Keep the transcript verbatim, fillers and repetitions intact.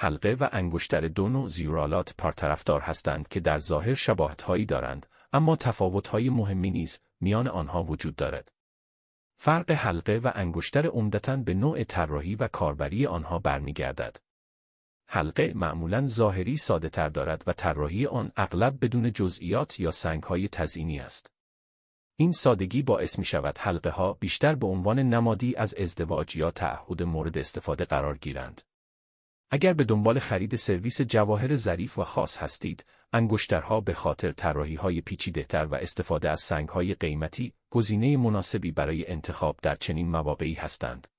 حلقه و انگشتر دو نوع زیورآلات پرطرفدار هستند که در ظاهر شباهت‌هایی دارند، اما تفاوت‌های مهمی نیز میان آنها وجود دارد. فرق حلقه و انگشتر عمدتاً به نوع طراحی و کاربری آنها برمیگردد. حلقه معمولاً ظاهری ساده‌تر دارد و طراحی آن اغلب بدون جزئیات یا سنگ‌های تزئینی است. این سادگی باعث می‌شود حلقه‌ها بیشتر به عنوان نمادی از ازدواج یا تعهد مورد استفاده قرار گیرند. اگر به دنبال خرید سرویس جواهر ظریف و خاص هستید، انگشترها به خاطر طراحی‌های پیچیده‌تر و استفاده از سنگ‌های قیمتی، گزینه مناسبی برای انتخاب در چنین مواقعی هستند.